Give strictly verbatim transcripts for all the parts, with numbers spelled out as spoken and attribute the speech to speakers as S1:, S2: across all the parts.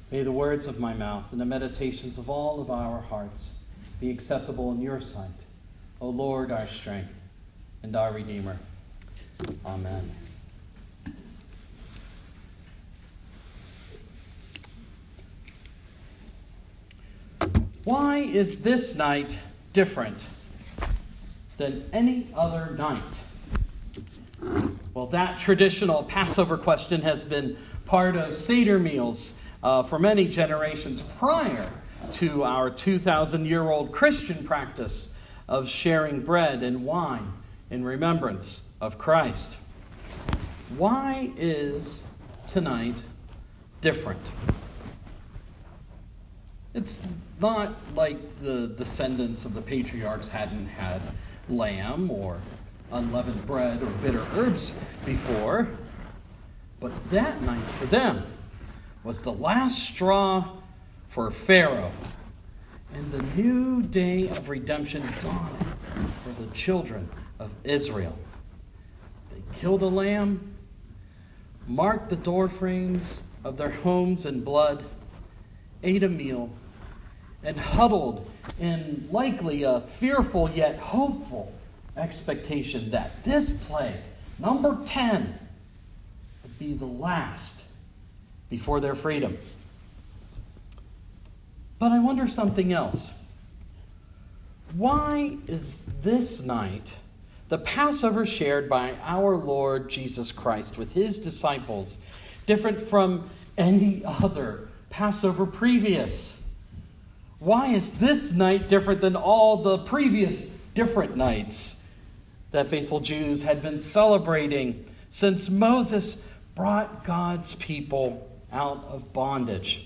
S1: May the words of my mouth and the meditations of all of our hearts be acceptable in your sight, O Lord, our strength and our Redeemer. Amen. Why is this night different than any other night? Well, that traditional Passover question has been part of Seder meals uh, for many generations prior to our two thousand year old Christian practice of sharing bread and wine in remembrance of Christ. Why is tonight different? It's not like the descendants of the patriarchs hadn't had lamb or unleavened bread or bitter herbs before, but that night for them was the last straw for Pharaoh, and the new day of redemption dawned for the children of Israel. They killed a lamb, marked the doorframes of their homes in blood, ate a meal, and huddled in likely a fearful yet hopeful expectation that this plague, number ten, would be the last before their freedom. But I wonder something else. Why is this night, the Passover shared by our Lord Jesus Christ with his disciples, different from any other Passover previous? Why is this night different than all the previous different nights that faithful Jews had been celebrating since Moses brought God's people out of bondage?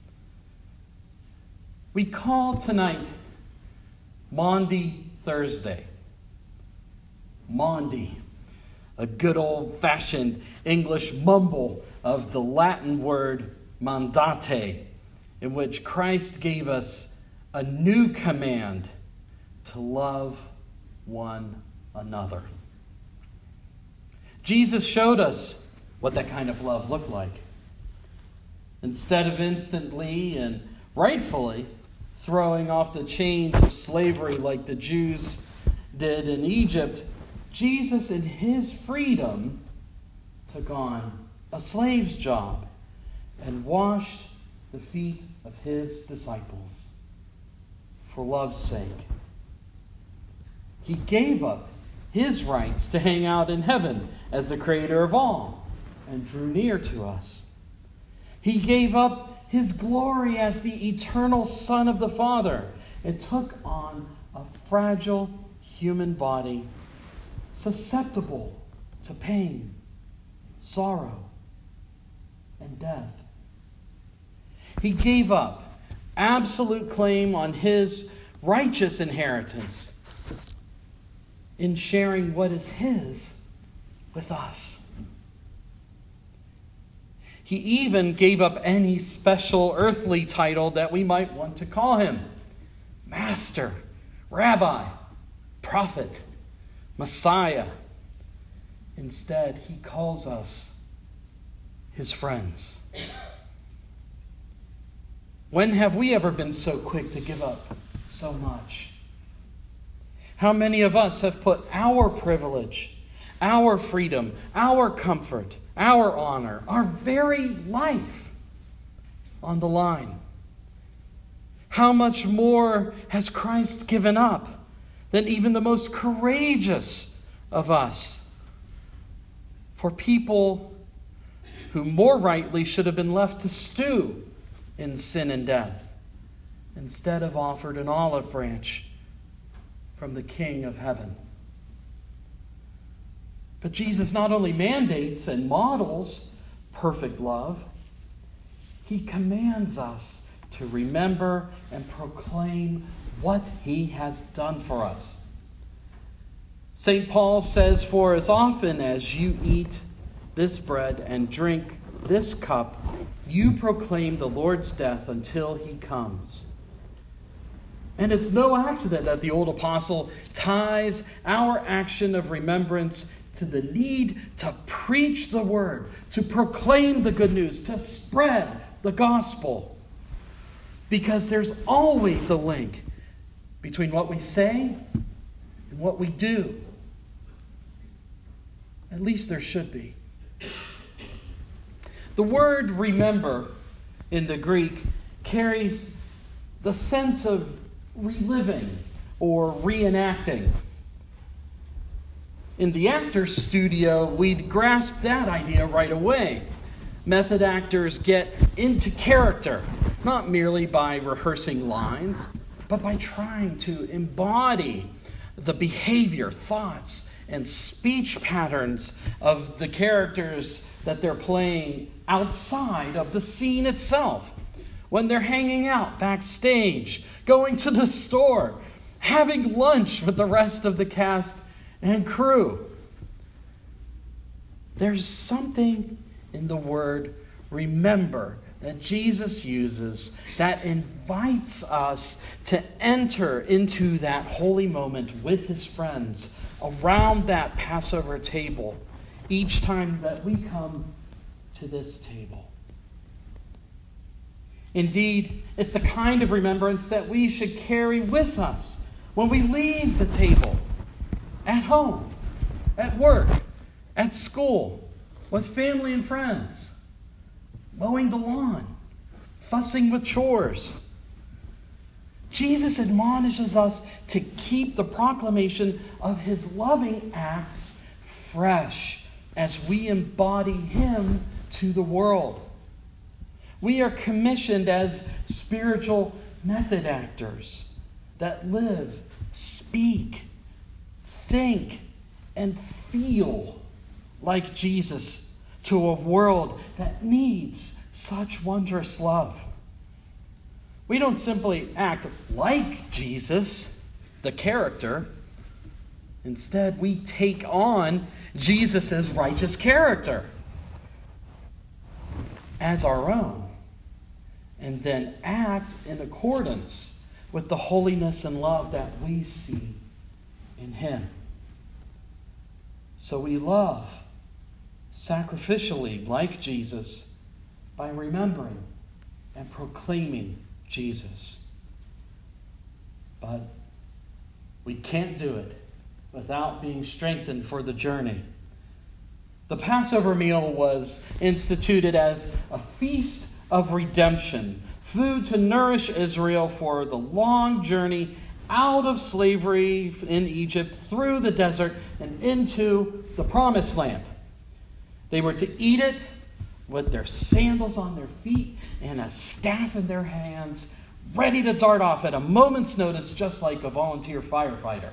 S1: We call tonight Maundy Thursday. Maundy, a good old-fashioned English mumble of the Latin word mandate, in which Christ gave us a new command to love one another. Jesus showed us what that kind of love looked like. Instead of instantly and rightfully throwing off the chains of slavery like the Jews did in Egypt, Jesus in his freedom took on a slave's job and washed the feet of his disciples for love's sake. He gave up his rights to hang out in heaven as the creator of all and drew near to us. He gave up his glory as the eternal Son of the Father and took on a fragile human body susceptible to pain, sorrow, and death. He gave up absolute claim on his righteous inheritance in sharing what is his with us. He even gave up any special earthly title that we might want to call him: Master, Rabbi, Prophet, Messiah. Instead, he calls us his friends. When have we ever been so quick to give up so much? How many of us have put our privilege, our freedom, our comfort, our honor, our very life on the line? How much more has Christ given up than even the most courageous of us for people who more rightly should have been left to stew in sin and death, instead of offered an olive branch from the King of heaven? But Jesus not only mandates and models perfect love, he commands us to remember and proclaim what he has done for us. Saint Paul says, "For as often as you eat this bread and drink this cup, you proclaim the Lord's death until he comes." And it's no accident that the old apostle ties our action of remembrance to the need to preach the word, to proclaim the good news, to spread the gospel. Because there's always a link between what we say and what we do. At least there should be. The word remember in the Greek carries the sense of reliving or reenacting. In the actor's studio, we'd grasp that idea right away. Method actors get into character, not merely by rehearsing lines, but by trying to embody the behavior, thoughts, and speech patterns of the characters that they're playing outside of the scene itself. When they're hanging out backstage, going to the store, having lunch with the rest of the cast and crew. There's something in the word remember that Jesus uses that invites us to enter into that holy moment with his friends around that Passover table each time that we come to this table. Indeed, it's the kind of remembrance that we should carry with us when we leave the table, at home, at work, at school, with family and friends, mowing the lawn, fussing with chores. Jesus admonishes us to keep the proclamation of his loving acts fresh as we embody him to the world. We are commissioned as spiritual method actors that live, speak, think, and feel like Jesus to a world that needs such wondrous love. We don't simply act like Jesus, the character. Instead, we take on Jesus' righteous character as our own, and then act in accordance with the holiness and love that we see in him. So we love sacrificially like Jesus by remembering and proclaiming Jesus. But we can't do it without being strengthened for the journey. The Passover meal was instituted as a feast of redemption, food to nourish Israel for the long journey out of slavery in Egypt, through the desert, and into the promised land. They were to eat it with their sandals on their feet and a staff in their hands, ready to dart off at a moment's notice, just like a volunteer firefighter.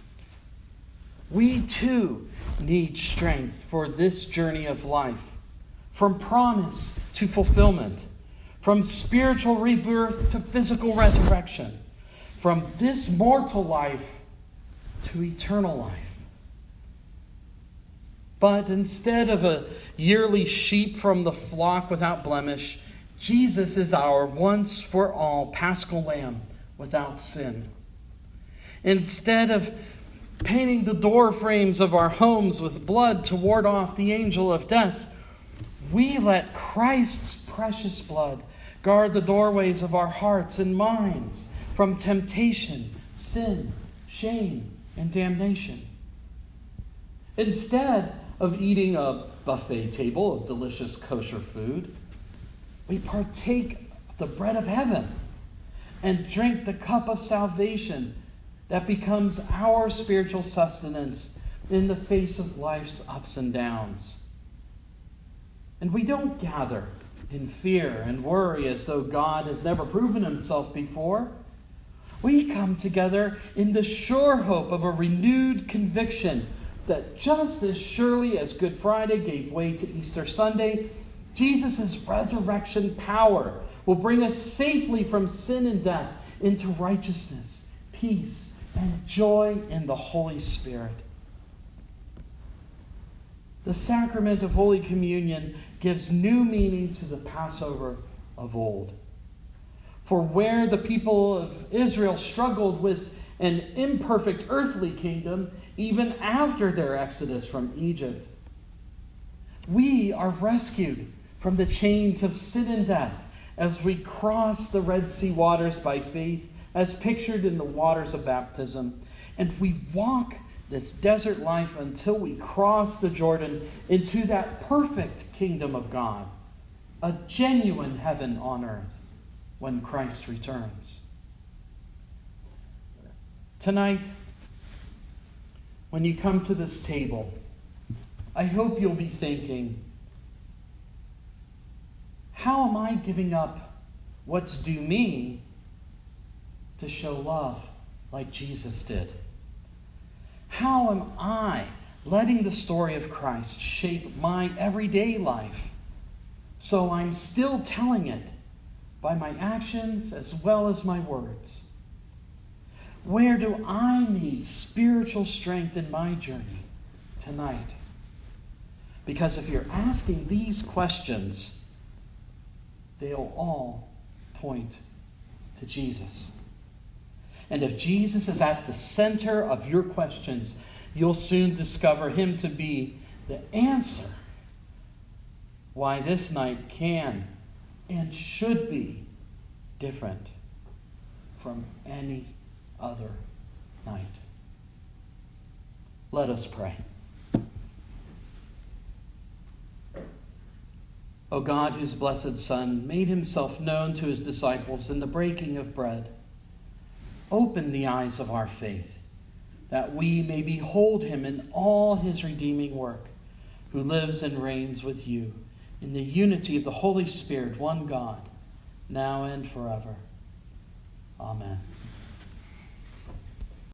S1: We too need strength for this journey of life, from promise to fulfillment, from spiritual rebirth to physical resurrection, from this mortal life to eternal life. But instead of a yearly sheep from the flock without blemish, Jesus is our once for all Paschal Lamb without sin. Instead of painting the door frames of our homes with blood to ward off the angel of death, we let Christ's precious blood guard the doorways of our hearts and minds from temptation, sin, shame, and damnation. Instead of eating a buffet table of delicious kosher food, we partake of the bread of heaven and drink the cup of salvation that becomes our spiritual sustenance in the face of life's ups and downs. And we don't gather in fear and worry as though God has never proven himself before. We come together in the sure hope of a renewed conviction that just as surely as Good Friday gave way to Easter Sunday, Jesus' resurrection power will bring us safely from sin and death into righteousness, peace, and joy in the Holy Spirit. The sacrament of Holy Communion gives new meaning to the Passover of old. For where the people of Israel struggled with an imperfect earthly kingdom, even after their exodus from Egypt, we are rescued from the chains of sin and death as we cross the Red Sea waters by faith, as pictured in the waters of baptism, and we walk this desert life until we cross the Jordan into that perfect kingdom of God, a genuine heaven on earth when Christ returns. Tonight, when you come to this table, I hope you'll be thinking, how am I giving up what's due me to show love like Jesus did? How am I letting the story of Christ shape my everyday life so I'm still telling it by my actions as well as my words? Where do I need spiritual strength in my journey tonight? Because if you're asking these questions, they'll all point to Jesus. And if Jesus is at the center of your questions, you'll soon discover him to be the answer why this night can and should be different from any other night. Let us pray. O God, whose blessed Son made himself known to his disciples in the breaking of bread, open the eyes of our faith, that we may behold him in all his redeeming work, who lives and reigns with you in the unity of the Holy Spirit, one God, now and forever. Amen.